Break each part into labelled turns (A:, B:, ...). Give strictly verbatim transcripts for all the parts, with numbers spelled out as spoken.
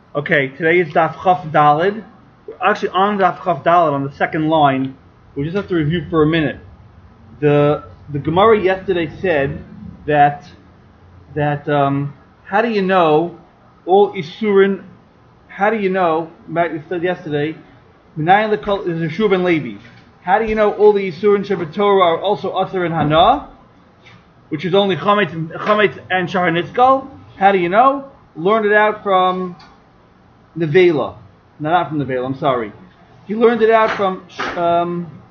A: Okay, today is Daf Chaf Dalid. We're actually on Daf Chaf Dalid on the second line. We just have to review for a minute. The the Gemara yesterday said that that um, how do you know all Isurin? How do you know? We said yesterday, Minayin lekol is Yeshua ben Levi. How do you know all the Isurin Shabbat are also Asur and Hana, which is only Chametz, Chametz and Shahar Nitzkal? How do you know? Learned it out from Nevela. No, not from Nevela, I'm sorry. He learned it out from um,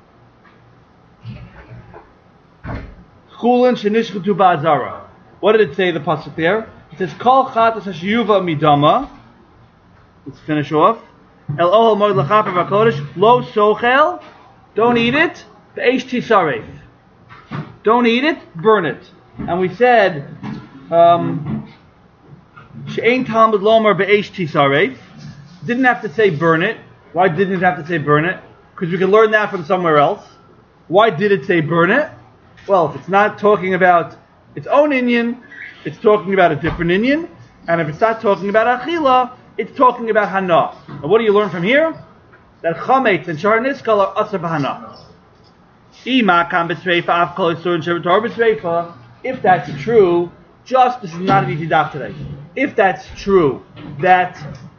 A: Chulin Shenishchutu Ba'azara. What did it say, the pasuk there? It says, Kol chatas hashiyuva midama. Let's finish off. El ohel moed lachaper v'kodesh lo sochel. Don't eat it. Be'esh tisaref. Don't eat it, burn it. And we said, um, she'ein talmud lomar be'esh tisaref. Didn't have to say burn it. Why didn't it have to say burn it? Because we can learn that from somewhere else. Why did it say burn it? Well, if it's not talking about its own inyan, it's talking about a different inyan. And if it's not talking about achila, it's talking about hana. And what do you learn from here? That chametz and shahar niskal are asar b'hana. If that's true, just, this is not an easy daf today. If that's true, that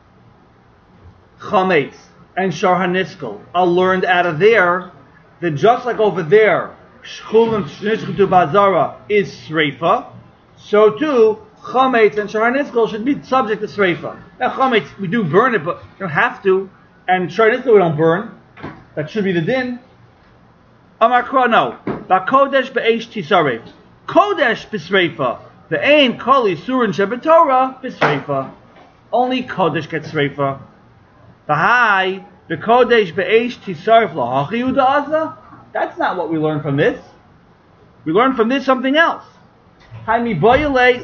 A: chametz and shahar niskal are learned out of there, then just like over there, Chulin Shenishchutu Ba'azara is Sreifa, so too, Chametz and Shahar Nitzkal should be subject to Sreifa. Now Chametz, we do burn it, but we don't have to, and Shahar Nitzkal we don't burn. That should be the din. Amar Kra, no. Ba'kodesh be'esh tisaref. Kodesh b'sreifa. The ain kol yisurin shebetorah b'sreifa. Only Kodesh gets Sreifa. V'hai, b'kodesh be'esh tisaref lahachi uda'aza. That's not what we learned from this. We learned from this something else. We need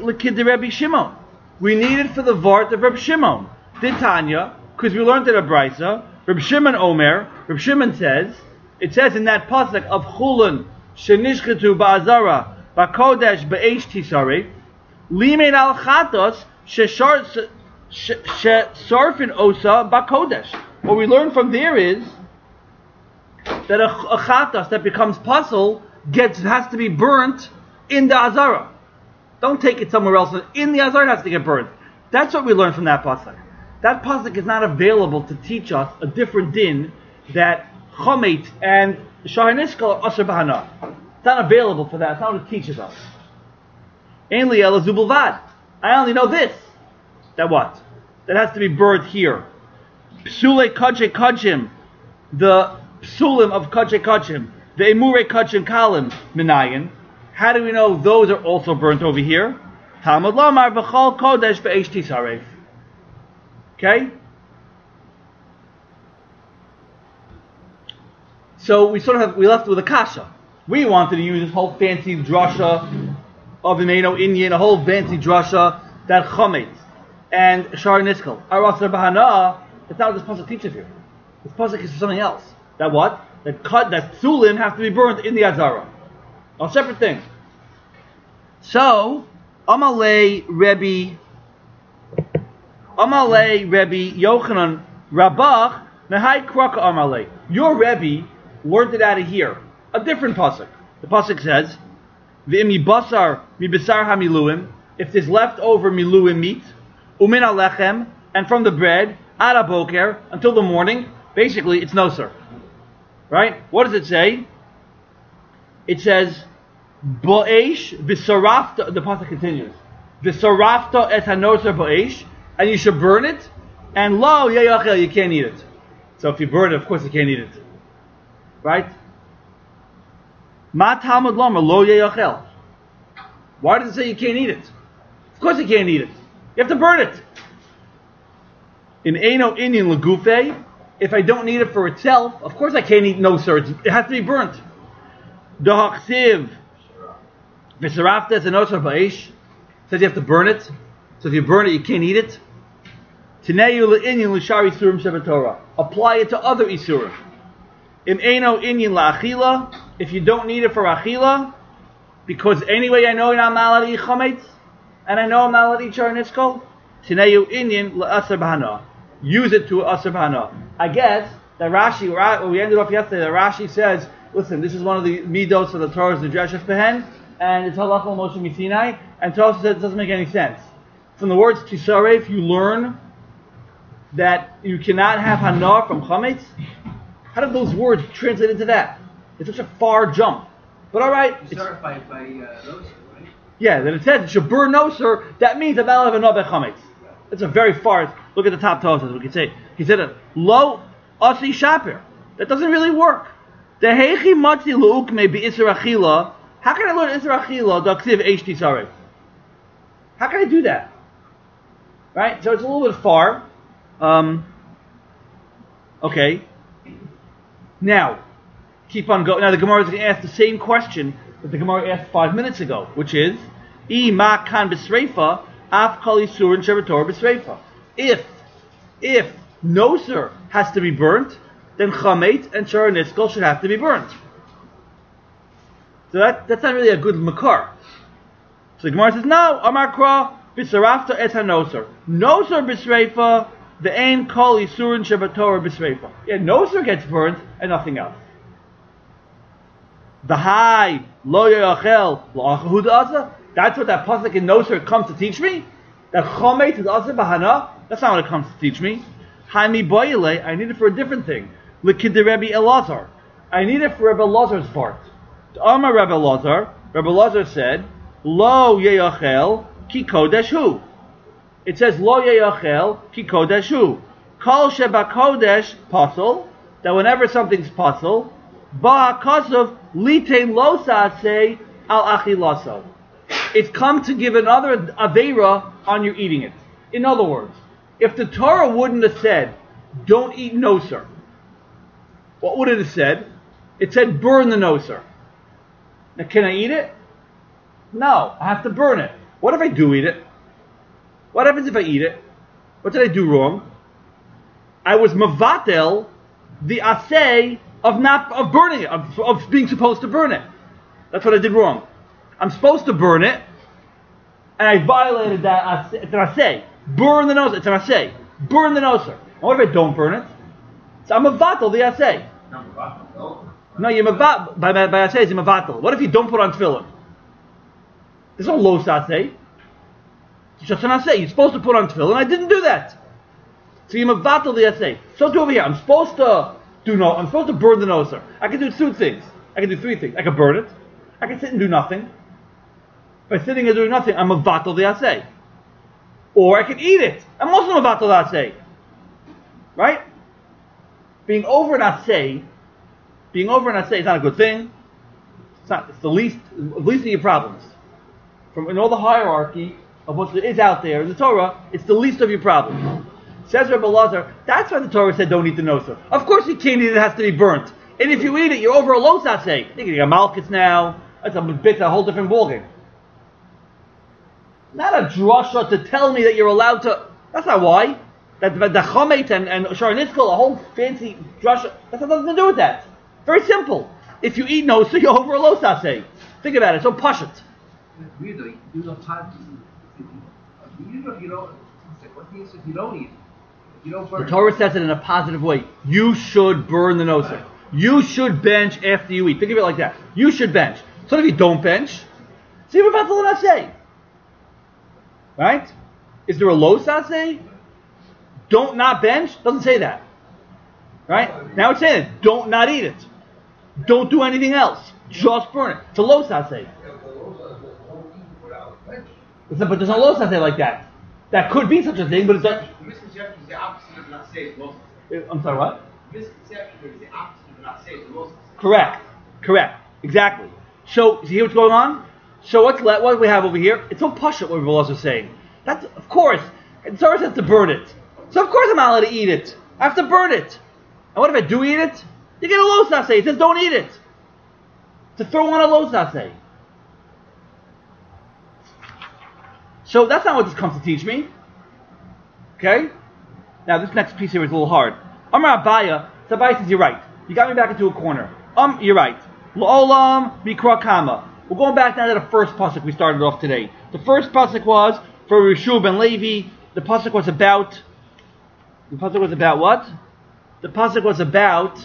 A: it for the Vart of Reb Shimon. Titania, because we learned it at Brisa. Reb Shimon Omer, Reb Shimon says, it says in that pasuk of Chulin, Shenishchetu Ba'azara, Ba'kodesh Be'esh Tisaref, Limein al Chatos, Shesarfin Osa Ba'kodesh. What we learned from there is that a, a chatas that becomes puzzle gets has to be burnt in the azara. Don't take it somewhere else. In the azara it has to get burnt. That's what we learned from that pasuk. That pasuk is not available to teach us a different din that chomet and shahar niskal are asar b'hana. It's not available for that. It's not what it teaches us. Ein li ela zu bilvad. I only know this. That what? That has to be burnt here. Psule kodje kodjim. The Psulim of Kodje Kodshim, the Emure Kodshim Kalim Minayin. How do we know those are also burnt over here? Talmud Lomar V'chol Kodesh Be'esh Tisaref. Okay? So we sort of have, we left with a kasha. We wanted to use this whole fancy drasha of Imeno Indian, a whole fancy drasha that Chometz and Shahar Niskal are Asar B'hana. That's not what this pasuk teaches here. This pasuk is something else. That what? That cut that psulim have to be burnt in the azara. A separate thing. So, Amalei Rebbe Amalei Rebbe Yochanan Rabach Mehai Kraka Amalei. Your Rebbe learned it out of here. A different pasuk. The pasuk says, V'im basar mi basar hamiluim. If there's leftover miluim meat, umin alechem, and from the bread, ad aboker, until the morning, basically it's no sir. Right? What does it say? It says, Bo'esh v'sarafta, the pasuk continues, v'sarafta et hanosar bo'esh, and you should burn it, and lo yeyachel, you can't eat it. So if you burn it, of course you can't eat it. Right? Ma talmud lomar lo yeyachel. Why does it say you can't eat it? Of course you can't eat it. You have to burn it. In Eino Indian Lagufe, if I don't need it for itself, of course I can't eat no sir. It has to be burnt. Dohachsiv v'saraftes and osar ba'esh says you have to burn it. So if you burn it, you can't eat it. Tineyu le'inyan l'shar isurim shebetorah. Apply it to other isurim. Im eino inyan la'achila. If you don't need it for achila, because anyway I know I'm not allowed to eat chametz, and I know I'm not allowed to eat shahar niskal, Tineu inyan la'asar bahana. Use it to asar bahana. I guess that Rashi, where we ended off yesterday, that Rashi says, listen, this is one of the midos of the Torah's the Dreshes Behen, and it's halachah Moshe Misinai, and Torah says it doesn't make any sense. From the words Tisaref, you learn that you cannot have hana from chametz. How did those words translate into that? It's such a far jump. But all right, it's
B: by by uh, those, right?
A: Yeah, that it says it should burn noser. That means I'm not having no chametz. It's a very far. Look at the top tosas. We could say he said it lo asi shaper. That doesn't really work. The heichi matzi luuk may be isra achila. How can I learn isra achila? Daksiv eish tisaref. How can I do that? Right. So it's a little bit far. Um. Okay. Now, keep on going. Now the Gemara is going to ask the same question that the Gemara asked five minutes ago, which is, "I ma kan b'sreifa af kali surin shevator b'sreifa." If, if noser has to be burnt, then chametz and shara niskel should have to be burnt. So that that's not really a good makar. So the Gemara says, "No, Amar Kra b'sarafta et hanoser noser b'sreifa." The ain kali surin shevator b'sreifa. Yeah, noser gets burnt and nothing else. The high lo yachel la'achahu da'asa. That's what that pasuk in noser comes to teach me. That chometz is asa bahana. That's not what it comes to teach me. Haimi boyle. I need it for a different thing. L'kid Rebbe Elazar. I need it for Rebbe Elazar's part. To Amar Rebbe Elazar, Rebbe Elazar said, lo yachel ki kodesh hu. It says lo yachel ki kodesh hu. Kol sheba kodesh pasol. That whenever something's pasol, ba kasav litein lo sa'aseh al achilaso. It's come to give another aveira on your eating it. In other words, if the Torah wouldn't have said, don't eat noser, what would it have said? It said, burn the noser. Now, can I eat it? No, I have to burn it. What if I do eat it? What happens if I eat it? What did I do wrong? I was mavatel the asay of not of burning it, of, of being supposed to burn it. That's what I did wrong. I'm supposed to burn it, and I violated that. It's an asay. Burn the noser. It's an asay. Burn the noser. And what if I don't burn it? So I'm mavatel the asay. No, you're mavatel by by, by asay. You're mavatel. What if you don't put on tefillin? There's no los asay. It's just an asay. You're supposed to put on tefillin. I didn't do that. So you're mavatel the asay. So do over here. I'm supposed to do no. I'm supposed to burn the noser. I can do two things. I can do three things. I can burn it. I can sit and do nothing. By sitting and doing nothing, I'm mavatel the asay. Or I can eat it. I'm also mavatel the asay. Right? Being over an asay, being over an asay is not a good thing. It's not. It's the least, least of your problems. From in all the hierarchy of what is out there in the Torah, it's the least of your problems. Says Rebbe Elazar, that's why the Torah said don't eat the noser. Of course you can't eat it, it has to be burnt. And if you eat it, you're over a los asay. You're getting a malchus now. That's a bit a whole different ballgame. Not a drasha to tell me that you're allowed to. That's not why. That the chomet and and shara niskel, a whole fancy drasha. That has nothing to do with that. Very simple. If you eat noser, you're over a los asay. Think about it. So pashut.
B: Weirdly, you don't have to. Even if you don't, what means if you don't eat? If you don't burn.
A: The Torah says it in a positive way. You should burn the noser. You should bench after you eat. Think of it like that. You should bench. So if you don't bench, see what about the say? Right? Is there a low say? Don't not bench? Doesn't say that. Right? Now it's saying it. Don't not eat it. Don't do anything else. Just burn it. It's a low say. But there's no low say like that. That could be such a thing, but it's not.
B: The misconception is the opposite of not say low.
A: I'm sorry, what?
B: The misconception is the opposite of not say low.
A: Correct. Correct. Exactly. So, see what's going on? So what's le- what do we have over here? It's so pashut what Rebbe is saying. That's, of course, the Torah says to burn it. So of course I'm not allowed to eat it. I have to burn it. And what if I do eat it? You get a lo saseh. It says don't eat it. To throw on a lo saseh. So that's not what this comes to teach me. Okay? Now this next piece here is a little hard. Amar Abaya, so Abaya says you're right. You got me back into a corner. Um, you're right. La'olam mikra kama. We're going back now to the first pasuk we started off today. The first pasuk was for Rishu ben Levi. the pasuk was about. The pasuk was about what? The pasuk was about.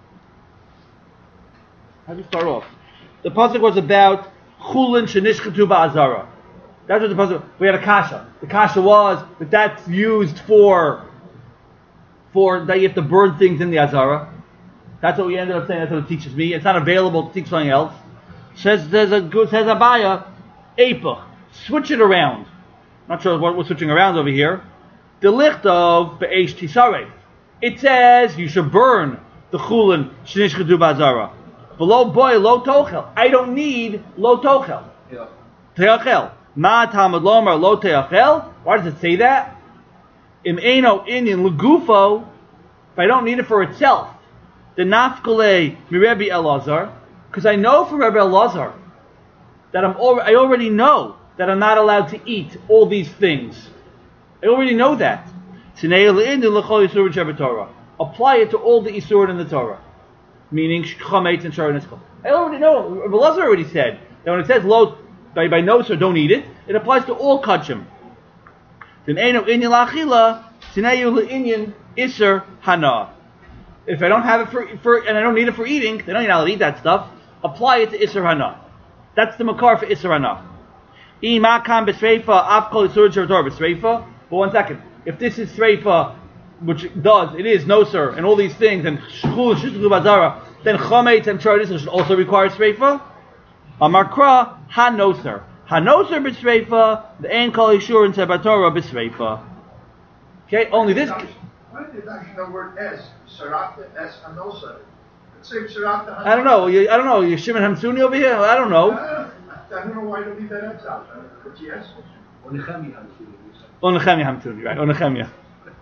A: How do you start off? The pasuk was about chulin shenishchatu ba'azara. That's what the pasuk. We had a kasha. The kasha was that that's used for for that you have to burn things in the azara. That's what we ended up saying. That's what it teaches me. It's not available to teach something else. Says there's a says Abaya, Eipach. Switch it around. Not sure what we're switching around over here. The lichtov be'esh tisaref. It says you should burn the chulin shenishchatu ba'azara. Below boy lo tochel. I don't need lo tochel.
B: Yeah.
A: Teachel. Ma tamad lomar lo teachel. Why does it say that? Im eino inyan legufo. If I don't need it for itself. The nafkale mi Rebbe Elazar, because I know from Rebbe Elazar that I'm al- I already know that I'm not allowed to eat all these things. I already know that. Apply it to all the isurim in the Torah, meaning chametz and shar niskal. I already know. Rebbe Elazar already said that when it says lo by by no, so don't eat it. It applies to all kachim. Then eino inyan lachila, tinayu leinyan iser hana. If I don't have it for, for and I don't need it for eating, then I don't need to eat that stuff. Apply it to Isser Hana. That's the makar for Isser Hana. But one second. If this is Sreifa, which does, it is no sir, and all these things, and Shchul, Shishtu Bazara, then Chometz and Shar should also require Sreifa. Amarkra, Ha no sir. Ha no sir b'Sreifa, the Ein Kol Yishur and Sebatorah b'Sreifa. Okay, only this.
C: Why did actually the word es? Sarata es anosa. Let's say Sarata.
A: I don't know. You, I don't know. You Shimon Hamsuni over here? I don't know.
C: Uh, I don't know why they leave that es out. But yes.
B: Onechemia.
A: Onechemia Hamsuni, right? Onechemia.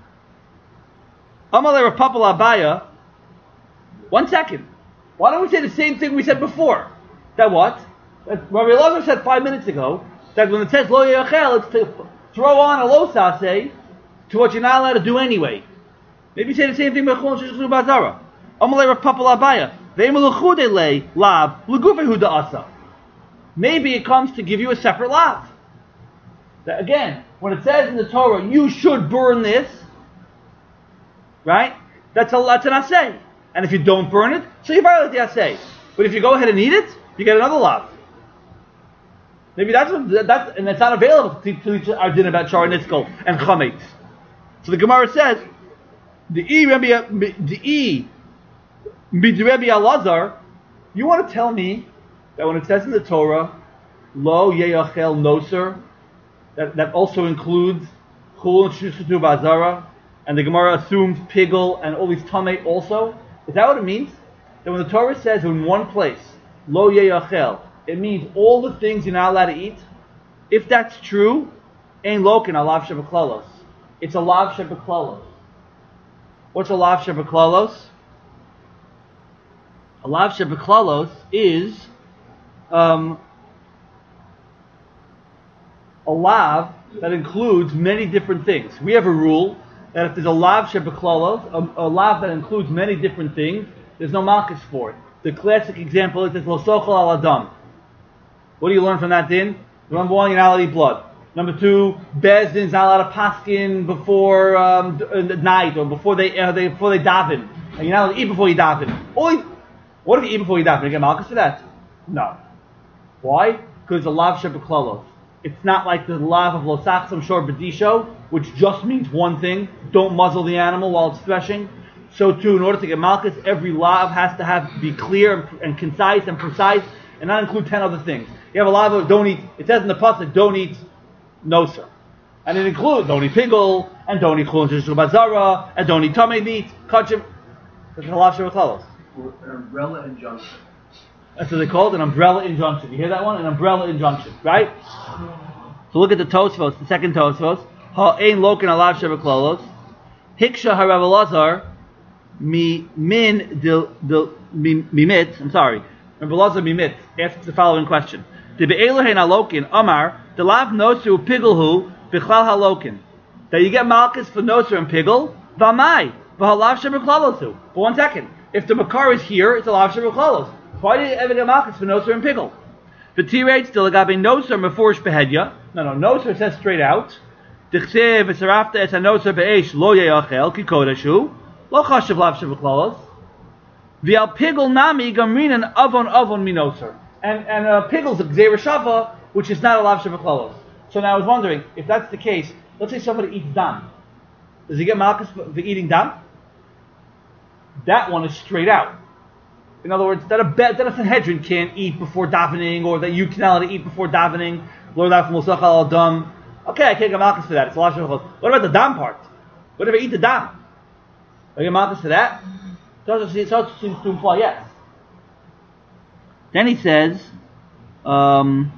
A: Amalei Rapapal Abaya. One second. Why don't we say the same thing we said before? That what? That Rabbi Elazar said five minutes ago that when it says lo yachel, it's to throw on a lo saseh to what you're not allowed to do anyway. Maybe say the same thing about Chulin Shishchatu Ba'azara. Amalei Rapapal Abaya. Ve'emeluchude le lav legufehu da'asa. Maybe it comes to give you a separate lav. That, again, when it says in the Torah, you should burn this, right? That's a that's an asay. And if you don't burn it, so you violate the asay. But if you go ahead and eat it, you get another lav. Maybe that's what, that's and it's not available to teach our din about shar nitzkol and chametz. So the Gemara says, the e Rebbe the e Rebbe Elazar, you want to tell me that when it says in the Torah, lo yeyachel noser, that that also includes chul and shishchatu ba'azara, and the Gemara assumes pigel and all these tamei also. Is that what it means? That when the Torah says in one place, lo yeyachel, it means all the things you're not allowed to eat? If that's true, ein lokin alav shebeklalos. It's a lav shebeklalos. What's a lav shebeklalos? A lav shebeklalos is um, a lav that includes many different things. We have a rule that if there's a lav shebeklalos, a, a lav that includes many different things, there's no malchus for it. The classic example is lo sochel al adam. What do you learn from that din? Number one, you're not allowed to eat blood. Number two, Beis Din's not allowed to paskin before um, night or before they, uh, they before they daven. And you're not allowed to eat before you daven. Only, what if you eat before you daven? You get malchus for that? No. Why? Because the lav shebeklalos. It's not like the lav of lo sachsam shor b'disho, which just means one thing: don't muzzle the animal while it's threshing. So too, in order to get malchus, every lav has to have be clear and, and concise and precise, and not include ten other things. You have a lav of don't eat. It says in the pasuk, don't eat noser, and it includes don't eat pigel, and don't eat chulin shishchatu ba'azara, and don't eat tamei meat, kachim. That's a lav shebeklalos.
B: An umbrella injunction.
A: That's what they call it, an umbrella injunction. You hear that one? An umbrella injunction, right? So look at the Tosfos, the second Tosfos. Ha'ein lokin alav shebeklalos. Hiksha harav Elazar mi min dil dil mimit. I'm sorry. Rabbi Elazar mimit asks the following question: De be'elohein halokin Amar the lav nosu pigelhu bichlal halokin. That you get malchus for noser and pigel. V'amai v'halav shebeklalosu. But one second, if the makar is here, it's a lav shebeklalos. Why did you ever get malchus for noser and pigel? The T-rate still agabe noser meforish behedya. No, no, noser says straight out. Dichsev v'sarafta es hanoser be'esh lo ye'achel ki kodeshu lo chashav lavshav v'klalos v'al pigel nami gamrinan avon avon minoser. And and uh, pigel's a gzeir shava, which is not a lavshav v'klalos. So now I was wondering, if that's the case, let's say somebody eats dam. Does he get malchus for, for eating dam? That one is straight out. In other words, that a, that a Sanhedrin can't eat before davening, or that you cannot eat before davening. Lord, that from Musach al Dam. Okay, I can't get malchus for that. It's a lavshav v'klalos. What about the dam part? What if I eat the dam? I get malchus for that? It also seems to imply yes. Then he says, um,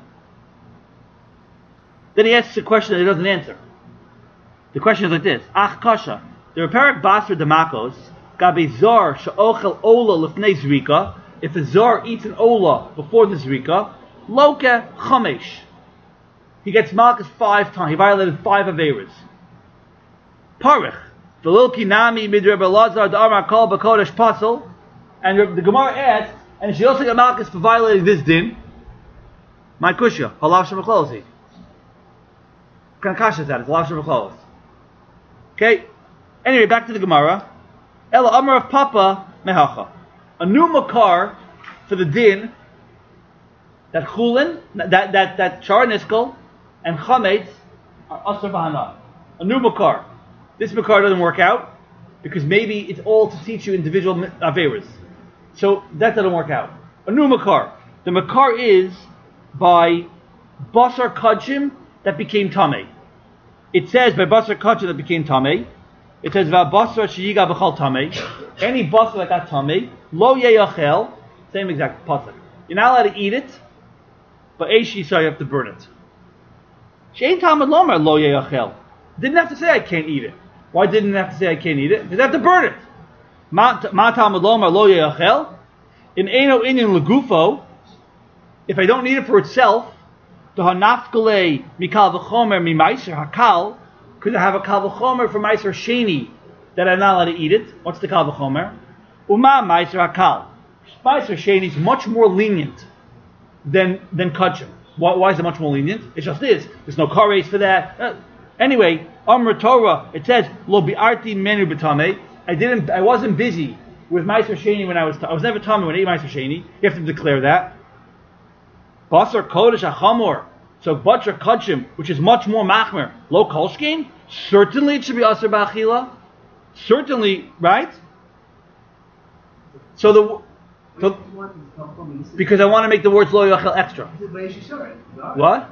A: then he asks a question that he doesn't answer. The question is like this: Ach kasha, the reparak basar demakos gabi zor she'ochel ola lifnei zrika. If a zor eats an ola before the zrika, loke chamesh, he gets malchus five times. He violated five averas. Parich v'lil kinami midrei belazar da'amar kol b'kodesh pasel, and the Gemara asks, and she also got malchus for violating this din. My kushya halav shemachlosi. Kind of kasha is that? It's halav shemachlosi. Okay. Anyway, back to the Gemara. Ela Amar of Papa mehacha. A new makar for the din that chulin, that that that char niskel and chametz are asar b'hana. A new makar. This makar doesn't work out because maybe it's all to teach you individual averas. So that doesn't work out. A new makar. The makar is by basar kachim that became tamei. It says by basar kachim that became tamei. It says va basar sheyiga b'chal tamei. Any basar that got tamei, lo yeyachel. Same exact pasuk. You're not allowed to eat it, but eishi so you have to burn it. Shein tamad lomer lo yeyachel. Didn't have to say I can't eat it. Why didn't it have to say I can't eat it? Because I have to burn it. Ma tamad lomer lo yeyachel. In eno inyan legufo. If I don't need it for itself, the hanafkale mikal v'chomer mi meiser hakal, could I have a kal v'chomer for meiser sheni that I'm not allowed to eat it? What's the kal v'chomer? Uma meiser hakal. Meiser sheni is much more lenient than than kachim. Why, why is it much more lenient? It's just this. There's no kares for that. Uh, anyway, Amr Torah, it says lo bi'arti menu b'tamei. I didn't. I wasn't busy with meiser sheni when I was. T- I was never tummy when I ate meiser sheni. You have to declare that. Basar kodesh achamor, so butcher kachim, which is much more machmer, lo kolshkin. Certainly it should be asar ba'achila. Certainly, right? So the, the because I want to make the words lo yachel extra. What?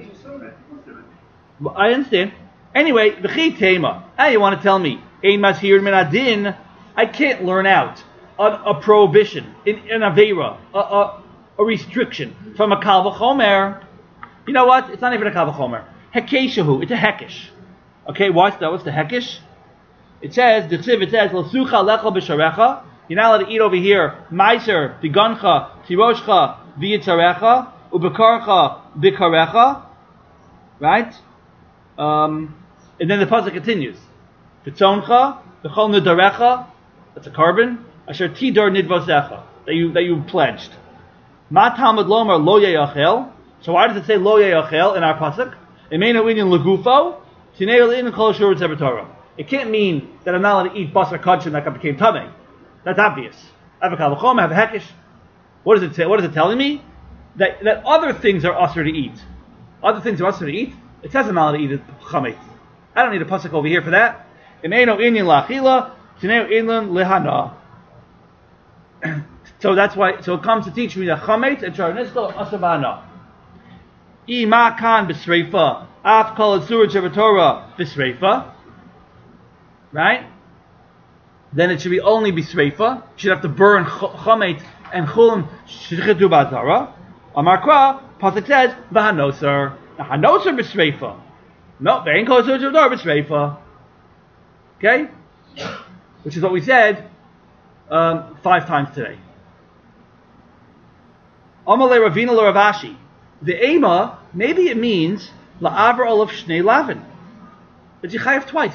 A: Well, I understand. Anyway, v'chi tema. Ah, you want to tell me ein mashir min adin? I can't learn out a, a prohibition in an avera. A, a, A restriction from a kal v'chomer. You know what? It's not even a kal v'chomer. Hekeshahu. It's a hekesh. Okay, what's that? What's the hekesh? It says, the ksiv, it says, l'sucha lecha b'sharecha. You're not allowed to eat over here. Meiser, bigancha, tiroshcha, v'yitzarecha, ubekarcha, bikarecha. Right? Um, and then the pasuk continues. V'tzoncha, v'chol nidarecha. That's a carbon. Asher tidor nidvosecha. That you, that you pledged. Ma Talmud Lomar lo yeyachel. So why does it say lo yeyachel in our pasuk? Emeinu inyan legufo. Tinei le'in kol shur Torah. It can't mean that I'm not allowed to eat basar kachim that became tamei. That's obvious. I have a kal v'chomer, I have a hekesh. What does it say? What is it telling me? That that other things are usher to eat. Other things are usher to eat. It says I'm not allowed to eat it chametz. I don't need a pasuk over here for that. Emeinu inyan la'achila. Tinei inyan lehana. So that's why. So it comes to teach me that chametz and charnisko asabana. Ima kan b'sreifa af kol azur Torah b'sreifa. Right? Then it should be only b'sreifa. You should have to burn chametz and chulin shchitu b'azara. Amar Kra pasuk says v'hanosar. Now hanosar b'sreifa. No, ve'en kol azur Torah b'sreifa. Okay, which is what we said um, five times today. Amalei Ravina Ravashi. The Ema, maybe it means la'aver olav shnei lavin. That you chayav twice.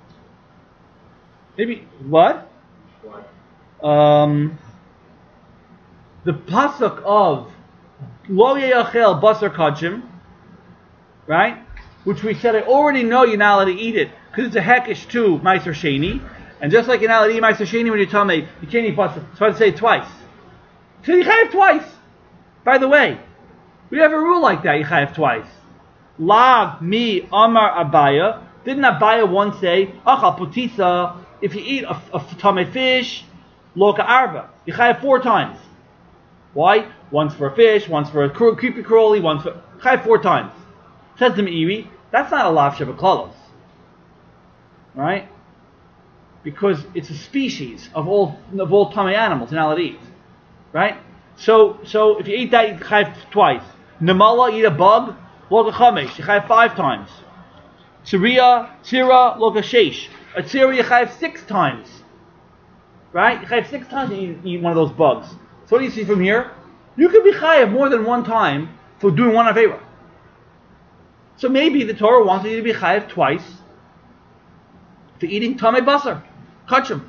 A: Maybe what? What? Um, the pasuk of lo yeyachel basar kachim, right? which we said I already know you're not allowed to eat it because it's a hekesh to Meiser Sheni, and just like you're not allowed to eat Meiser Sheni when you tell me you can't eat basar, so I have to say it twice. So you chayav twice. By the way, we have a rule like that. You chayav twice. Lag mi Amar Abaya. Didn't Abaya once say achal putisa? If you eat a, a tamei fish, loka arba, you chayav four times. Why? Once for a fish, once for a creepy crawly, once for chayav four times. Says the Meiri, that's not a lav shebeklalos, right? Because it's a species of all of all tamei animals in allowed to eat, right? So so if you eat that, you chayav twice. Nemala, eat a bug, loka chamesh, you chayav five times. Tziriya, tzira, loka sheish. A tzira you chayav six times, right? You chayav six times you eat, eat one of those bugs. So what do you see from here? You can be chayav more than one time for doing one avera. So maybe the Torah wants you to be chayav twice for eating tamei basar, kachim.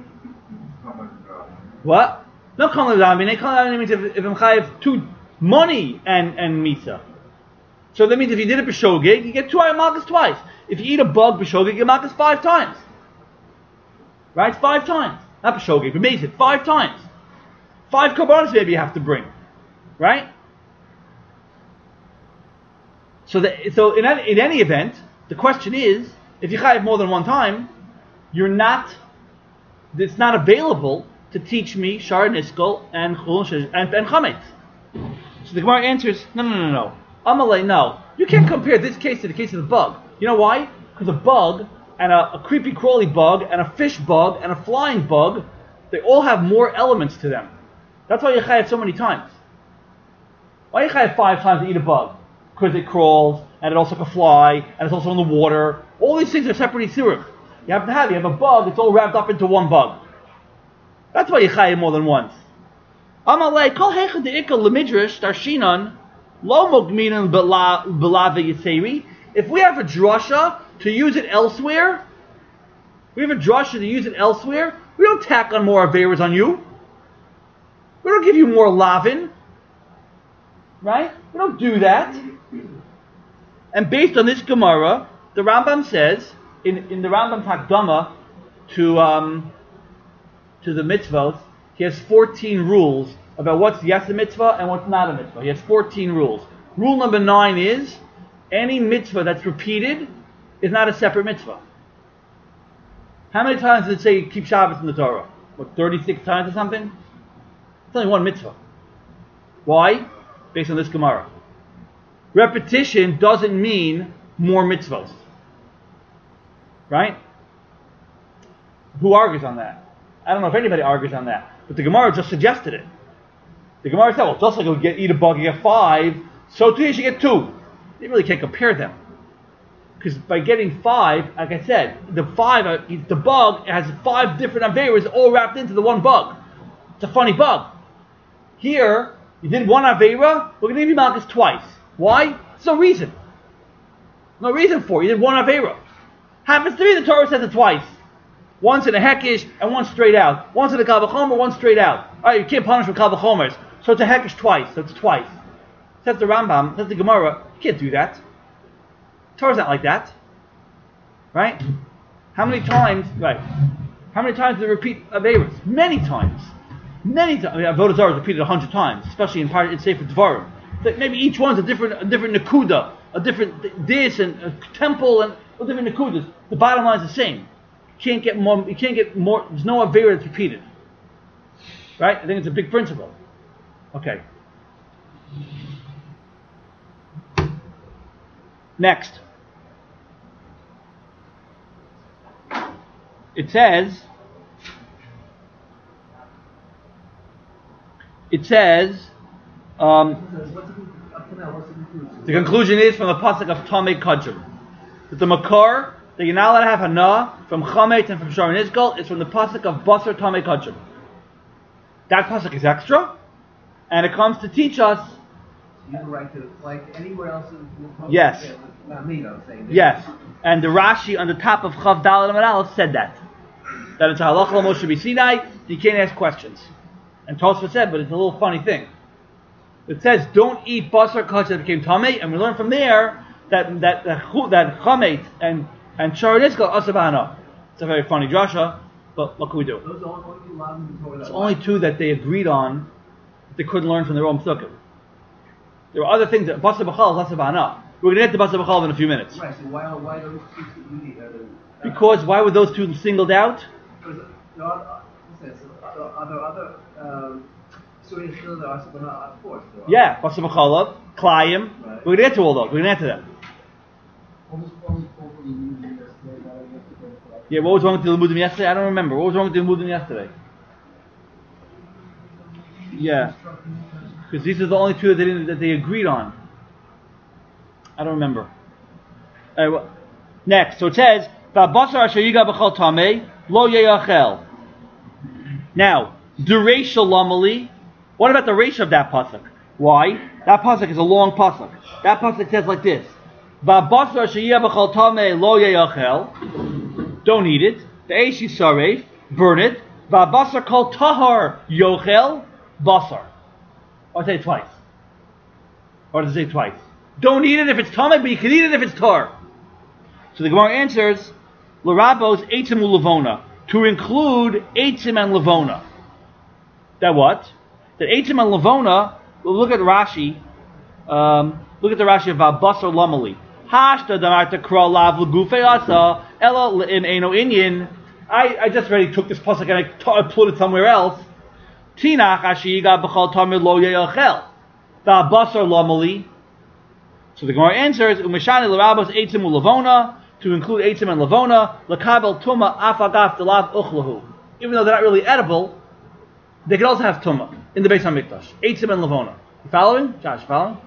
A: What? No kamal damine. Kamal damine means if, if I'm chayav two money and and mitzah. So that means if you did a b'shogeg, you get two ayamalkas twice. If you eat a bug b'shogeg, you get malkas five times. Right? Five times. Not b'shogeg, but maybe five times. Five korbanos maybe you have to bring. Right? So that, so in any, in any event, the question is, if you chayav more than one time, you're not, it's not available to teach me Shar Niskol and Chulun and, and Chametz. So the Gemara answers, no, no, no, no. Amalei, no. You can't compare this case to the case of the bug. You know why? Because a bug, and a, a creepy crawly bug, and a fish bug, and a flying bug, they all have more elements to them. That's why you chayav so many times. Why you chayav five times to eat a bug? Because it crawls, and it also can fly, and it's also in the water. All these things are separate isurim. You have to have, you have a bug, it's all wrapped up into one bug. That's why you chayav more than once. Amalei, kol heicha de'ikal lemidrash darshinan lo mogminan b'lave yiseri. If we have a drasha to use it elsewhere, we have a drasha to use it elsewhere, we don't tack on more averas on you. We don't give you more lavin. Right? We don't do that. And based on this Gemara, the Rambam says, in, in the Rambam Takdama to um, to the mitzvahs, he has fourteen rules about what's yes a mitzvah and what's not a mitzvah. He has fourteen rules. Rule number nine is, any mitzvah that's repeated is not a separate mitzvah. How many times does it say keep Shabbos in the Torah? What, thirty-six times or something? It's only one mitzvah. Why? Based on this Gemara. Repetition doesn't mean more mitzvahs. Right? Who argues on that? I don't know if anybody argues on that. But the Gemara just suggested it. The Gemara said, well, just like you get eat a bug, you get five, so too you should get two. You really can't compare them. Because by getting five, like I said, the five, the bug has five different averas all wrapped into the one bug. It's a funny bug. Here, you did one avera, we're going to give you malchus twice. Why? There's no reason. No reason for it. You did one avera. Happens to be the Torah says it twice. Once in a hekish and one straight out. Once in a kal v'chomer, one straight out. Alright, you can't punish with kal v'chomers. So it's a hekish twice. So it's twice. Says the Rambam, says the Gemara, you can't do that. Torah's not like that. Right? How many times, right. How many times do they repeat averas? Many times. Many times. I mean, Avodah Zarah is repeated a hundred times, especially in part in Sefer Dvarim. So maybe each one's a different, a different nakuda, a different this and a temple and a different nakudas. The bottom line is the same. You can't get more. You can't get more. There's no avera that's repeated. Right? I think it's a big principle. Okay. Next. It says. It says, um, the conclusion is from the pasuk of Tamei Kachim, that the makar that you're not allowed to have hana from Chametz and from Shar Nizkol is from the pasuk of Basar Tamei Kachim. That pasuk is extra, and it comes to teach us.
B: You have a right to like anywhere else in the pasuk.
A: Yes.
B: Yeah, not me, I'm saying.
A: Yes, and the Rashi on the top of Chav Daled Amud Aleph said that that it's a halacha l'Moshe b'Sinai. You can't ask questions. And Tosfos said, but it's a little funny thing. It says, don't eat basar kach that became tamei, and we learn from there that that that, chu- that chametz and and charoniska asabana. It's a very funny drasha, but what can we do?
B: Those are only two laws in the Torah.
A: It's only two that they agreed on. They couldn't learn from their own psukim. There were other things that basa b'chal is asabana. We're going to get to basa b'chal in a few minutes.
B: Right. So why why those two unique? Uh, the,
A: Because why were those two singled out?
B: Because there are, uh, says, are there other other um, Surah still there are Sabana, of course. There are.
A: Yeah, basa b'chal, klayim.
B: Right.
A: We're going to get to all those. We're going to get to them. Yeah, what was wrong with the Limudim yesterday? I don't remember. What was wrong with the Limudim yesterday? Yeah, because these are the only two that they, didn't, that they agreed on. I don't remember. All right, well, next, so it says, "Va'basar asher yiga b'chol tamei lo yeyachel." Now, the reisha lamali. What about the reisha of that pasuk? Why? That pasuk is a long pasuk. That pasuk says like this: "Va'basar asher yiga b'chol tamei lo yeyachel." Don't eat it. The eish yisaref, burn it. Va'basar kol tahar yochel basar. Or say it twice. Or does it say twice? Don't eat it if it's tamei, but you can eat it if it's tar. So the Gemara answers, L'rabos eitzim u'levona, to include eitzim and levona. That what? That eitzim and levona, well, look at Rashi, um, look at the Rashi of Va'basar lamali. Hashta damarta kra lav l'gufei asa, ela l'im eino inyin. I, I just already took this pasuk and I, t- I put it somewhere else. Tinach ashiyiga b'chol tamid lo yeyachel. Va'basar lamali. So the Gemara answers, Umeshani l'rabos eitzim u'levona, to include eitzim and levona, l'kabel tuma afagaf delav uchlahu. Even though they're not really edible, they can also have tuma in the Beis HaMikdash. Eitzim and levona. You following? Josh, following?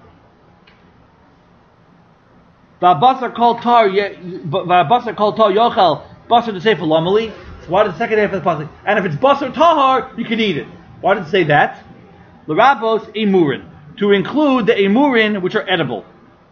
A: Va'basar kol tar, va'basar kol tar yochel, basar to say for lamali. So why does the second half of the pasuk? And if it's basar tahar, you can eat it. Why did it say that? L'rabos emurin, to include the emurin which are edible.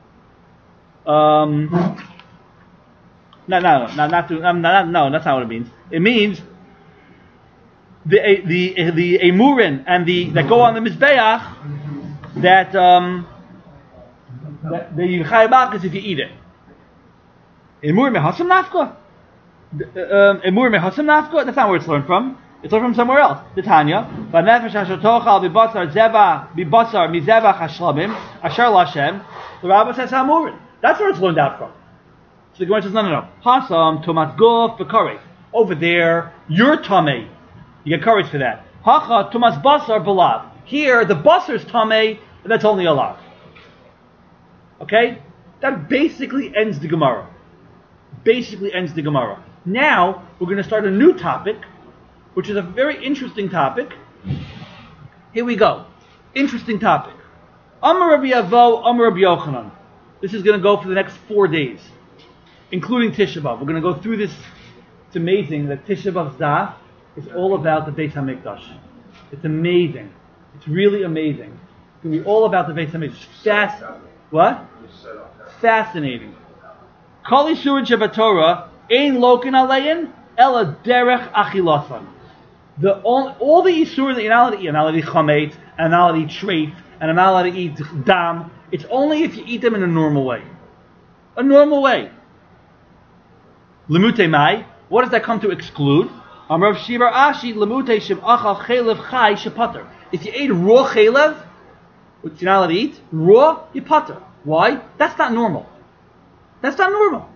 A: Um, no, no, no, not to, um, not, no, that's not what it means. It means the the the emurin and the that go on the mizbeach that um that the yichayibach is if you eat it. Emurin mehasam nafka. Emurin mehasam nafka. That's not where it's learned from. It's learned from somewhere else. The Tanya, v'nefesh asher tochal b'basar zeva b'basar mizevach hashlamim asher lashem. The Rabbah says hamurin. That's where it's learned out from. So the Gemara says, no, no, no. Hasam, tomat guf, v'karei. Over there, you're tamei. You get courage for that. Hacha, tomas basar, balav. Here, the basar is tamei, and that's only a lav. Okay? That basically ends the Gemara. Basically ends the Gemara. Now, we're going to start a new topic, which is a very interesting topic. Here we go. Interesting topic. Amar Rabbi Avo, Amar Rabbi Yochanan. This is going to go for the next four days, including Tisha B'Av. We're going to go through this. It's amazing that Tisha B'Av's daf is all about the Beis HaMikdash. It's amazing. It's really amazing. It's going to be all about the Beis HaMikdash. Fast. What? Fascinating. Kol Isurin Shebatorah ein lokin alein ela derech achilasan. The all, all the Isurin that you're not allowed to eat, you're not allowed to eat chametz, and not allowed to eat treif, and I'm not allowed to eat dam. It's only if you eat them in a normal way. A normal way. Lemute mai. What does that come to exclude? Amar Rav Shibar Ashi lemute shem achal chelev chai shepater. If you ate raw chelev, which you're not allowed to eat, raw, you pater. Why? That's not normal. That's not normal.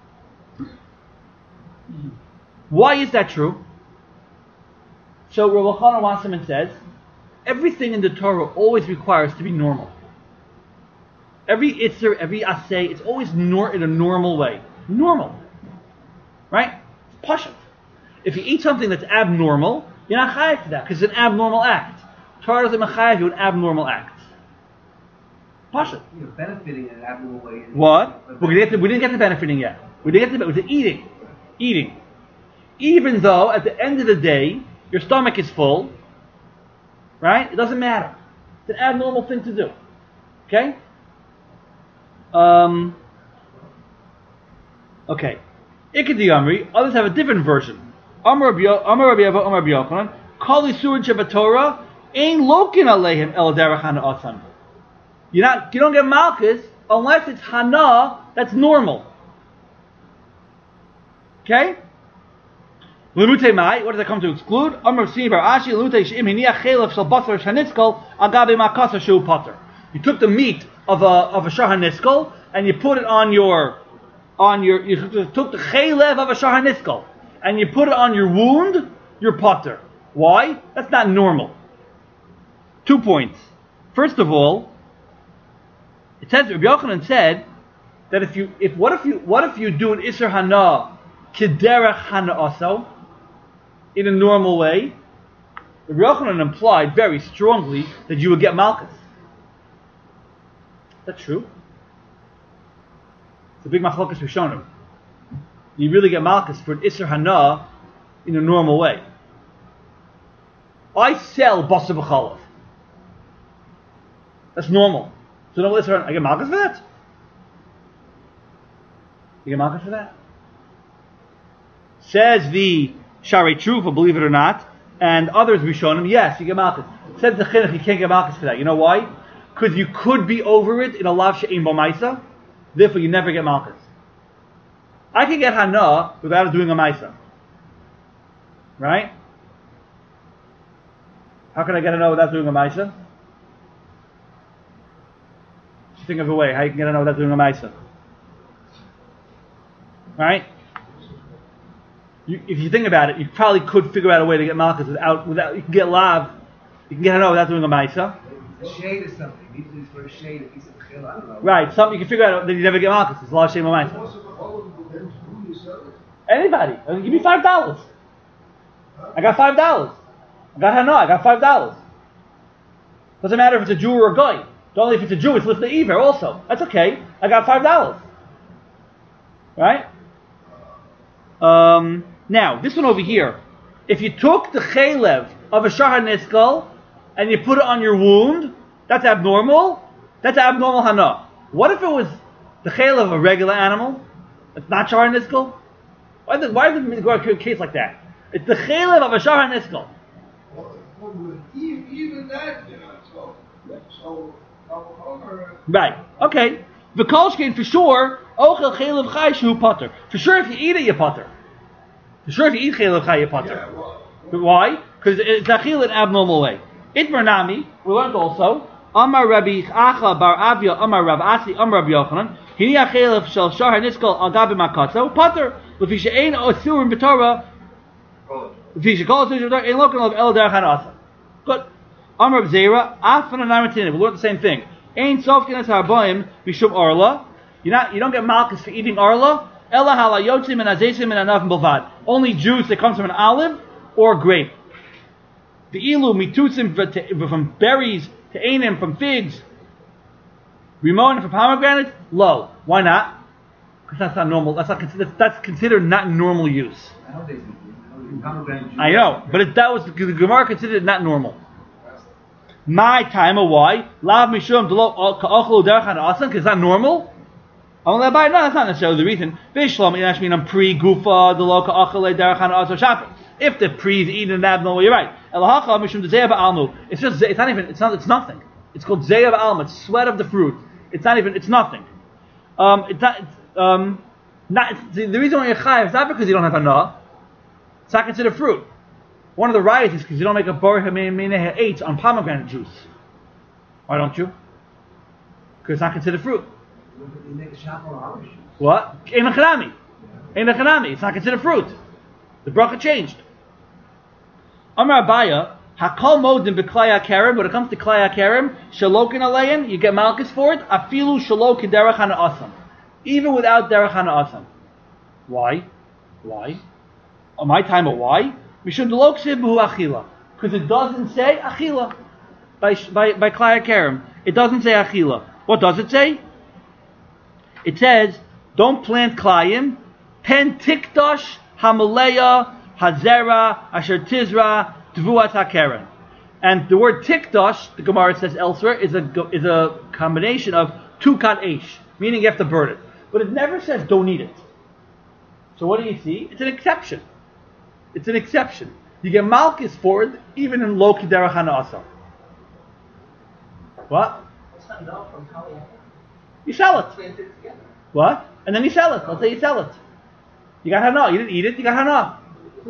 A: Why is that true? So Rav Elchanan Wasserman says, everything in the Torah always requires to be normal. Every itzer, every asay, it's always nor- in a normal way. Normal. Right? It's pashut. If you eat something that's abnormal, you're not chayav for that, because it's an abnormal act. Torah doesn't chayav you an abnormal act. Pashut.
B: You're benefiting in an abnormal way.
A: What? We're gonna get to, we didn't get to benefiting yet. We didn't get to, to eating. Eating. Even though, at the end of the day, your stomach is full, right? It doesn't matter. It's an abnormal thing to do. Okay? Um, okay. Ikadi Amri, others have a different version. Amar Rabbi Ava, Amar Rabbi Yochanan, Kol Isurin Shebatorah, Ein Lokin Aleihim El Derech Hana Asan. You're not, you don't get malchus unless it's hana, that's normal. Okay? Lemute mai, what does that come to exclude? Amr Sini Bar Ashi, Lemute She'im Hiniach Chelev Shel Basar Shaniskal, Agabe Makasa Shu Pater. You took the meat of a of a Shahaniskal and you put it on your on your you took the Chelev of a Shahaniskal and you put it on your wound, your Pater. Why? That's not normal. Two points. First of all, it says Rabbi Yochanan said that if you if what if you what if you do an Isser Hana Kederach Hana also in a normal way? Rabbi Yochanan implied very strongly that you would get Malchus. Is that true? It's a big machlokas rishonim. You really get Malchus for an Isser Hana in a normal way. I sell Basar B'chalav. That's normal. So no Isser Hana. I get Malchus for that? You get Malchus for that? Says the Sharei Trufa, believe it or not, and others rishonim, yes, you get Malchus. Says the Chinuch, you can't get Malchus for that. You know why? Because you could be over it in a lav she'ein bo ma'isa, therefore you never get Malchus. I can get Hana without doing a ma'isa. Right? How can I get Hana without doing a ma'isa? Just think of a way how you can get Hana without doing a ma'isa. Right? You, if you think about it, you probably could figure out a way to get Malchus without, without you can get lav, you can get Hana without doing a ma'isa.
B: A shade or something. Usually it's for a shade, a piece of chil, I don't know.
A: Right, something you can figure out that you never get Malchus. It's a lot of shame on ma'isa. Anybody. I mean, give me five dollars. I got five dollars. I got Hana, I got five dollars. Doesn't matter if it's a Jew or a guy. Only if it's a Jew, it's lifnei iver also. That's okay. I got five dollars. Right? Um, now, this one over here. If you took the chelev of a shahar niskal and you put it on your wound, that's abnormal. That's abnormal hana. What if it was the chelev of a regular animal? It's not shahar niskal? Why did why did it go a case like that? It's the chelev of a shahar niskal.
C: Even that, you know, so, so,
A: right. Okay. The kolshkein for sure. Ochel chelev chay shu pater. For sure, if you eat it, you pater. For sure, if you eat chelev chay, you pater.
C: yeah, well,
A: But why? Because it's achil in an abnormal way. Itmar nami. We learned also. Amar Rabbi Acha bar Avia. Amar Rav Asi. Amar Rabbi Yochanan. Hini achelev shel shahar niskal al gabe makatzo pater. Lefi she'ein osurim b'torah. Lefi she'kol osurim b'torah ein lokan of el derech hanasa. Good. Amar Rav Zera. Afan anarmatin. We learned the same thing. Ein sofkin es harboim b'shum orla. You not you don't get malchus for eating arla. Ella halayotzim and azesim and anavim b'vad. Only juice that comes from an olive or grape. The ilu mitutzim from berries to einim from figs. Rimon from pomegranate. Low. Why not? Because that's not normal. That's not considered. That's considered not normal use.
B: Nowadays, pomegranate juice.
A: I know, but it, that was the Gemara considered it not normal. My time of why? Lav mishum delo ka'ochlu derech hanasan because it's not normal. Only no, that's not necessarily the reason. Vishlam inashminam pre gufa delo ka'ochlu derech hanasan shapim. If the pre is eaten in an abnormal, you're right. Elahacha mishum dezeya ba'almu. It's just it's not even it's not it's nothing. It's called zeya ba'almu. It's sweat of the fruit. It's not even it's nothing. Um, it's not it's, um, not it's, the, the reason why you're chayav is not because you don't have hana. It's not considered fruit. One of the riots is because you don't make a bar hameineh eight on pomegranate juice. Why don't you? Because it's not considered fruit.
B: You make a shop on orange juice.
A: What? In a chanami. In a chanami. It's not considered fruit. The bracha changed. Amar Abaya, hakol modim b'klaya kerem. When it comes to klaya kerem, shalokin alein, you get malchus for it. Afilu shalok derech hana. Even without derech hana. Why? Why? On my time, of why? Because it doesn't say achila by by by klaya kerem. It doesn't say achila. What does it say? It says don't plant klayim. Pen tikdosh hamaleya hazera asher tizra dvuat hakeren. And the word tikdosh, the Gemara says elsewhere, is a is a combination of tukat eish, meaning you have to burn it. But it never says don't eat it. So what do you see? It's an exception. It's an exception. You get malchus for it, even in lo kiderach hana asa. What?
B: It's not enough from Kali.
A: You sell it.
B: Plant it together.
A: What? And then you sell it. Let's say you sell it. You got hana. You didn't eat it. You got hana.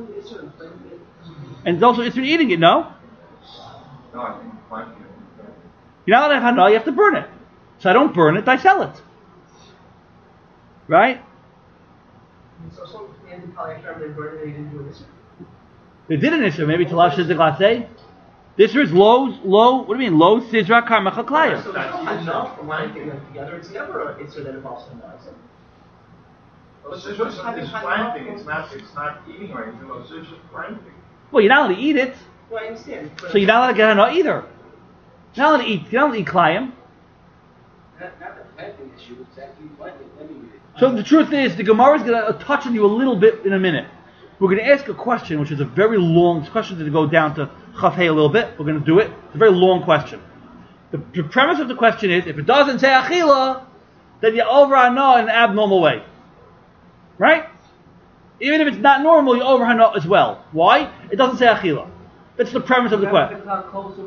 A: And it's also it's been eating it. No.
D: No, I think planting it.
A: You're not allowed to have hana. You have to burn it. So I don't burn it. I sell it. Right?
B: So some planted polyacrylamide and burned it, they didn't do this.
A: They did an issue. Maybe Talash is the glacé. This is low, low. What do you mean? Low Sizra Karma Chaklaya.
B: So there's no enough for planting them together. It's never an issue that involves hana.
C: It's just it's planting. It's not. It's not eating or anything. It's just planting.
A: Well, you're not allowed to eat it.
B: Well, I understand.
A: So you're not allowed to get hana either. You're not allowed to eat. You're not allowed to eat klayim.
B: Not, not the planting issue. It's actually planting. Then you eat it.
A: So the truth is, the Gemara is going to touch on you a little bit in a minute. We're going to ask a question, which is a very long question to go down to Chafhei a little bit. We're going to do it. It's a very long question. The, the premise of the question is, if it doesn't say achila, then you over hana in an abnormal way. Right? Even if it's not normal, you over hana as well. Why? It doesn't say achila. That's the premise of the question. And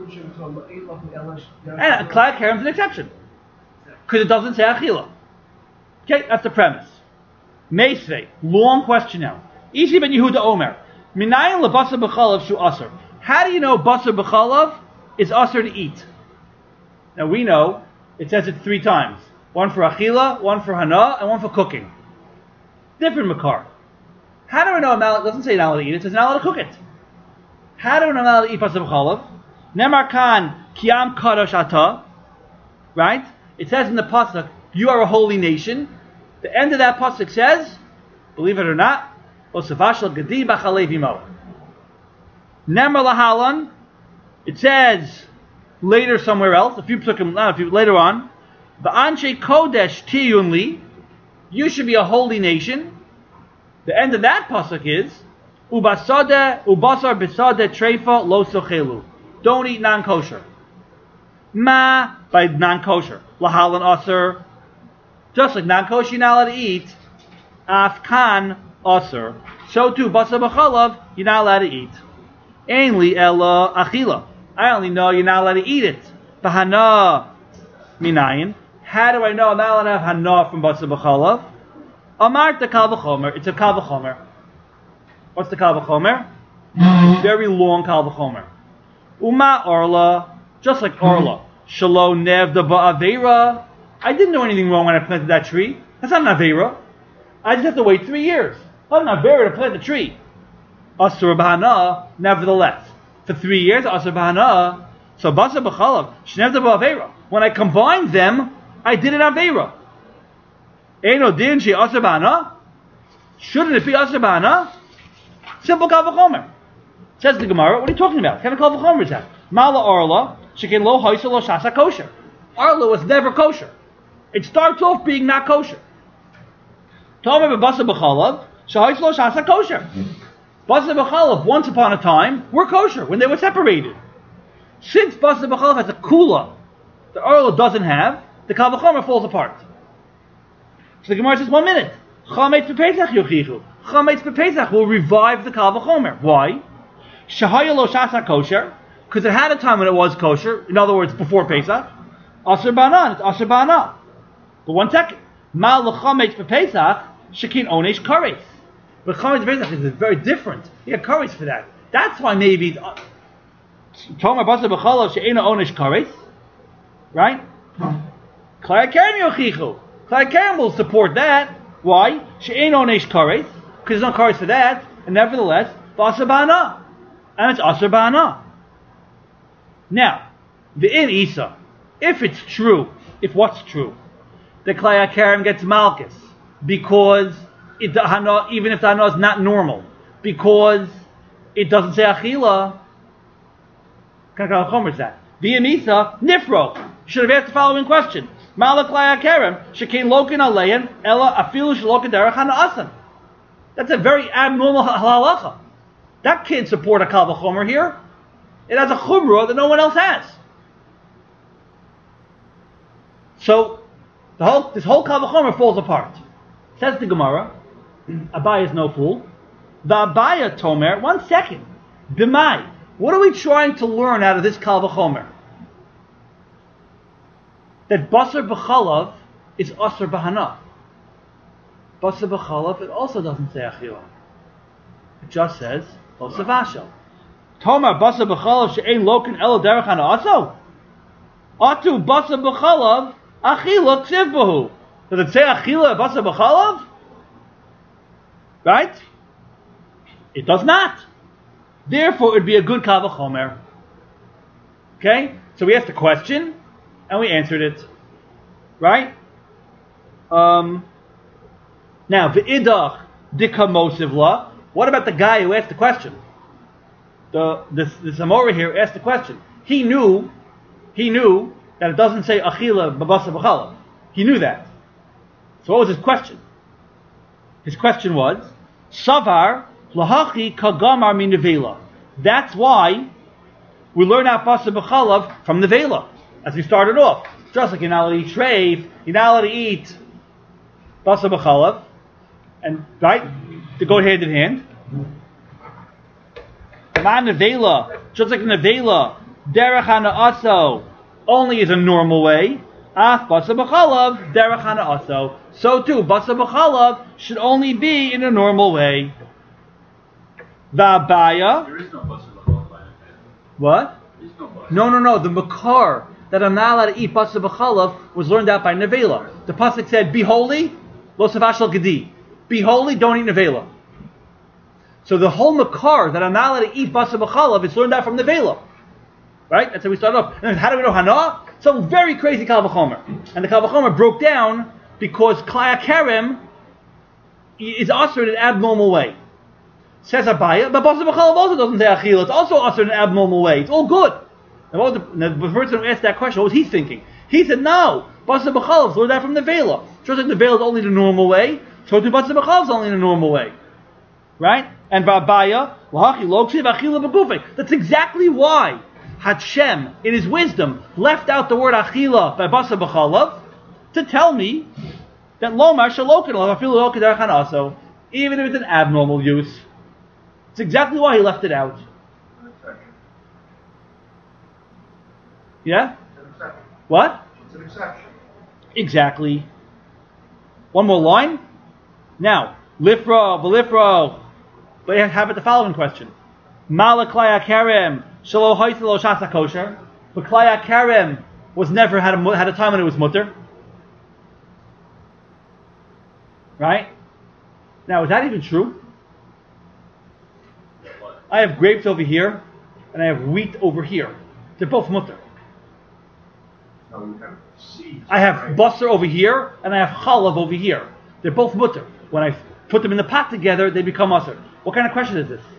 A: Klai Kerem is an exception. Because it doesn't say achila. Okay, that's the premise. Meisvei, long question now. Ishi ben Yehuda Omer. Minayin lebasar b'chalav shu aser. How do you know basar b'chalav is aser to eat? Now we know, it says it three times. One for achila, one for hana, and one for cooking. Different makar. How do I know I'm not, it doesn't say not allowed to eat it, it says not allowed to cook it. How do I know I'm not allowed to eat basar b'chalav? Nemar kan kiam kadosh ata. Right? It says in the pasuk, you are a holy nation. The end of that pasuk says, believe it or not, Osavashal Gadi Bachalevimo. Nemar Lahalan, it says later somewhere else, a few psukim, not a few, later on, Ba'anshe Kodesh Tiyunli, you should be a holy nation. The end of that pasuk is, Ubasade, Ubasar Besade Treifa Lo Sochelu. Don't eat non-kosher. Ma, by non-kosher. Lahalan Aser, just like non-kosher you're not allowed to eat, Afkan Aser. So too, basar b'chalav, you're not allowed to eat. Ainli ella achila. I only know you're not allowed to eat it. Bahana minayin. How do I know I'm not allowed to have hana from basar b'chalav? Amar the kal v'chomer. It's a kal v'chomer. What's the kal v'chomer? Very long kal v'chomer. Uma orla, just like orla. Shalo nevda ba'avera. I didn't do anything wrong when I planted that tree. That's not an avera. I just have to wait three years. I'm not buried to plant the tree. Asur b'hana, nevertheless. For three years, asur b'hana. So basar b'chalav, shnevda b'avera. When I combined them, I did an avera. Eino din she asur b'hana? Shouldn't it be asur b'hana? Simple kal v'chomer. Says the Gemara, what are you talking about? What kind of kal v'chomer is that? Mala arla, shekin lo hoysa lo shasa kosher. Arla was never kosher. It starts off being not kosher. Tomer b'basar b'chalav, shahoysa lo shasa kosher. Basar b'chalav, once upon a time, were kosher when they were separated. Since basar b'chalav has a kula the arla doesn't have, the kal v'chomer falls apart. So the Gemara says, one minute. Chametz b'pesach yochichu. Chametz b'pesach will revive the kal v'chomer. Why? Shahaya lo shasa kosher, because it had a time when it was kosher. In other words, before Pesach. Asher ba'anan, it's asher ba'ana. But one second. Ma l'chametz b'pesach shekin onesh kares. But chametz b'pesach is very different. You have kares for that. That's why maybe it's Tomar basar b'chalav she'ena onesh kares. Right? Klai Kerem yochichu. Klai Kerem will support that. Why? She'ena onesh kares. Because there's no kares for that. And nevertheless, basar ba'ana. And it's asher ba'ana. Now, the in Isa, if it's true, if what's true, the Klai Kerem gets malchus because it, the hana, even if the hana is not normal, because it doesn't say achila. What kind of chomer is that? The in Isa nifro should have asked the following question: Malach Klai Kerem shekein lokin alein ella afilu shlokin derech hana asan. That's a very abnormal halacha. That can't support a kal v'chomer here. It has a chumrah that no one else has. So, the whole, this whole kal v'chomer falls apart. Says the Gemara, Abaye is no fool. The Abaye Tomer, one second. B'mai, what are we trying to learn out of this kal v'chomer? That basar b'chalav is Asr Bahana. Basa B'chalav, it also doesn't say Achila. It just says Basa Vashel. Tomar Basa B'chalav she'ein lokin elo derech hana aso. Atu Basa B'chalav Achila ksiv bahu. Does it say Achila Basa B'chalav? Right? It does not. Therefore, it would be a good Kal V'chomer. Okay? So we asked a question, and we answered it. Right? Um, now, V'idach Dika Mosivla. What about the guy who asked the question? The this this Amora here asked the question. He knew, he knew that it doesn't say Achila B'basa B'chalav. He knew that. So what was his question? His question was, Savar Lahachi Kagamar min Nevela. That's why we learn out Basa B'chalav from Nevela, as we started off. Just like you're not allowed to eat treif, you're not allowed to eat Basa B'chalav, and right, to go hand in hand. Ma Nevela, just like Nevela, Derech Hana Aso only is a normal way. Af Basa B'chalav, Derech Hana Aso. So too, Basa B'chalav should only be in a normal way. V'abaya.
D: There is no Basa B'chalav by Nevela.
A: What?
D: There is no Basa.
A: No, no, no. The makar that I'm not allowed to eat Basa B'chalav was learned out by Nevela. The pasuk said, "Be holy, lo savashal gedi." Be holy, don't eat Nevela. So the whole makar that I'm not allowed to eat Basa B'chalav is learned out from Nevela. Right? That's how we started off. And how do we know Hana? Some very crazy Kal V'chomer. And the Kal V'chomer broke down because Klaya Kerem is ushered in an abnormal way. Says Abaya, but Basa B'chalav also doesn't say Achila. It's also ushered in an abnormal way. It's all good. And what was the, the person who asked that question, what was he thinking? He said, no, Basa B'chalav is learned out from Nevela. Just like Nevela is only the normal way, so too Basa B'chalav is only the normal way. Right? And Ba'abaya, Lahachi Loksiv Achila B'gufei. That's exactly why Hashem, in his wisdom, left out the word Achila by Basa B'chalav to tell me that Lomar Shalokin Afilu Lokin Derech Hana Aso, even if it's an abnormal use. It's exactly why he left it out. Yeah?
C: It's an exception.
A: What?
C: It's an exception.
A: Exactly. One more line. Now, Lifro, V'lifro. But how about the following question? Mala Klaya Karem, Shalo Haitilo Shasa Kosher. But Klaya Karem was never had a, had a time when it was mutter. Right? Now, is that even true? I have grapes over here, and I have wheat over here. They're both mutter.
C: No, you have seeds.
A: I have basar over here, and I have chalav over here. They're both mutter. When I put them in the pot together, they become asr. What kind of question is this?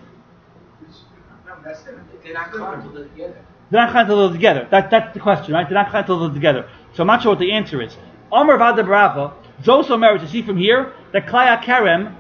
B: No, that's different. They're not caught to live together.
A: They're not trying to live together. That, that's the question, right? They're not trying to live together. So I'm not sure what the answer is. Amar Vada Barava, Zoso married to see from here that Klaya Karem,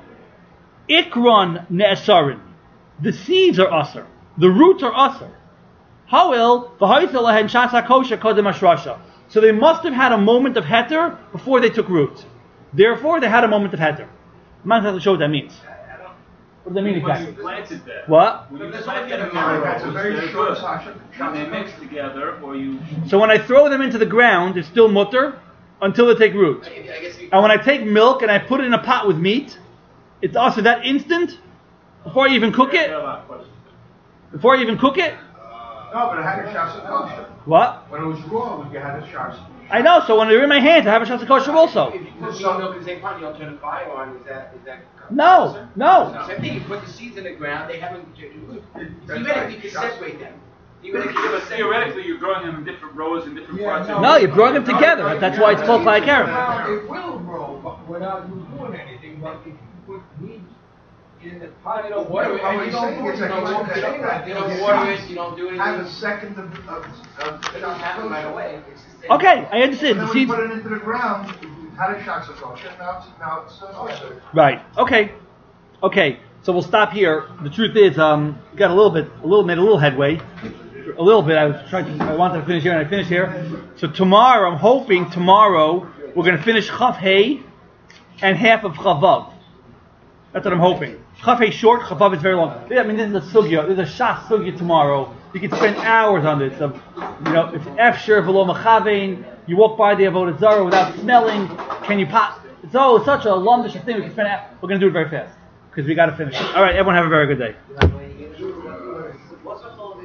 A: Ikron Ne'esarin. The seeds are asr. The roots are asr. Hawil, v'ha'itzel lahen shasa kosher kodem ashrasha. So they must have had a moment of heter before they took root. Therefore, they had a moment of heter. I'm not exactly sure what that means. What does that mean
D: When you
A: exactly?
D: planted that.
A: What?
D: When you
B: But
D: planted
B: that's
D: them,
B: not
C: That's a
D: it was
C: very
D: very
C: short
D: good.
C: Sasha.
D: When they mix together, or you...
A: So when I throw them into the ground, it's still mutter until they take root.
B: I guess you,
A: And when I take milk and I put it in a pot with meat, it's also that instant before I even cook it. Before I even cook it.
C: No, but it had a shasa kosher.
A: What?
C: When it was raw, you had a shasa.
A: I know. So when they're in my hands, I have a shasa kosher also.
B: if you put the milk in the same pot, you don't turn the fire on. Is that is that?
A: No, no.
B: Same thing. You put the seeds in the ground. They haven't. Even
C: That's
B: if
C: right.
B: you can separate them. Even if you
D: But theoretically, you're growing them in different rows and different parts of
A: No, you're growing them together. That's why it's called Klaya Karem.
E: Now, it will grow but without you doing anything, but if you put meat in the pot,
B: You don't water it.
C: What
B: and
C: I'm
B: You don't,
C: saying
B: you
C: is that
B: don't,
C: you
B: you
C: don't
B: don't,
C: say
B: you
C: that.
B: don't water it. You don't do
C: Have a
B: anything.
C: second of, of, of
B: It doesn't happen right away. It's just
A: Okay, I
C: And
A: understand.
C: then
A: The
C: when you
A: seeds.
C: put it into the ground, you had a shasa kosher. Now it's now it's uh, kosher.
A: Right. Okay. Okay. So we'll stop here. The truth is, um, we got a little bit, a little, made a little headway. A little bit. I was trying to, I wanted to finish here, and I finished here. So tomorrow, I'm hoping tomorrow we're going to finish Chaf Hey and half of Chavav. That's what I'm hoping. Chaf Hey short, Chavav is very long. I mean, this is a sugya. This is a shas sugya tomorrow. You can spend hours on this. Of, you know, it's efsher v'lo machavein. You walk by the avodah zarah without smelling. Can you pop? It's oh, such a lumbish thing. We can spend. We're going to do it very fast because we got to finish it. All right, everyone have a very good day.